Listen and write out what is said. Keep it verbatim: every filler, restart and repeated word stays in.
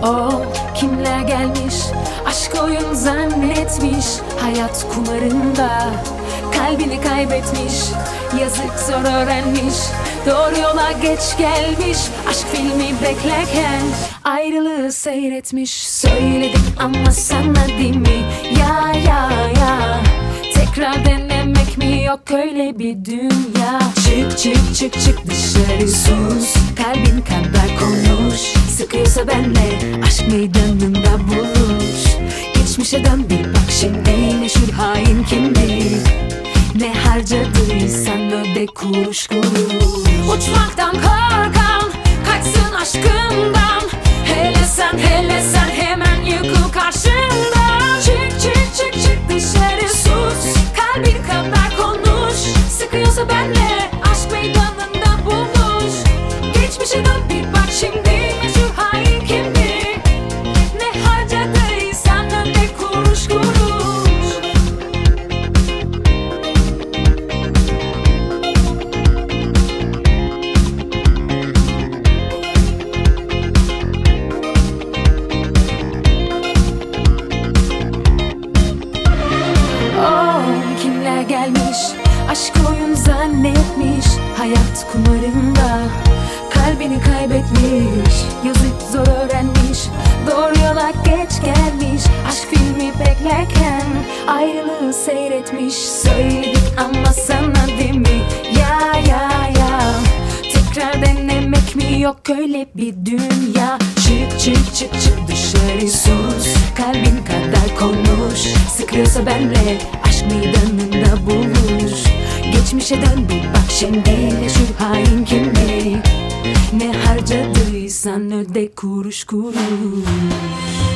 O kimler gelmiş, aşk oyun zannetmiş, hayat kumarında kalbini kaybetmiş. Yazık zor öğrenmiş, doğru yola geç gelmiş. Aşk filmi beklerken ayrılığı seyretmiş. Söyledim ama sana değil mi? Ya ya ya, tekrar denemek mi, yok öyle bir dünya. Çık çık çık çık dışarı, sus, kalbin kadar konuş. Sıkıyorsa benle aşk meydanında buluş. Geçmişe dön bir bak şimdi, meşhur hain kimdi? Ne harcadıysan öde kuruş kuruş. Uçmaktan korkan kaçsın aşkından. Hele sen hele sen hemen yıkıl karşında. Çık çık çık çık dışarı, sus, kalbin kadar konuş. Sıkıyorsa benle aşk meydanında buluş. Geçmişe dön bir bak şimdi, meşhur hain kimdi? Ne harcadıysan öde kuruş kuruş. Gelmiş, aşk oyun zannetmiş, hayat kumarında kalbini kaybetmiş. Yazık zor öğrenmiş, doğru yola geç gelmiş. Aşk filmi beklerken ayrılığı seyretmiş. Söyledim ama sana değil mi? Ya ya ya, tekrar denemek mi, yok öyle bir dünya. Çık çık çık çık dışarı, sus, kalbin kadar konuş. Sıkıyorsa benle aşk meydanında buluş. Geçmişe dön bir bak şimdi, meşhur hain kimdi? Ne harcadıysan öde kuruş kuruş.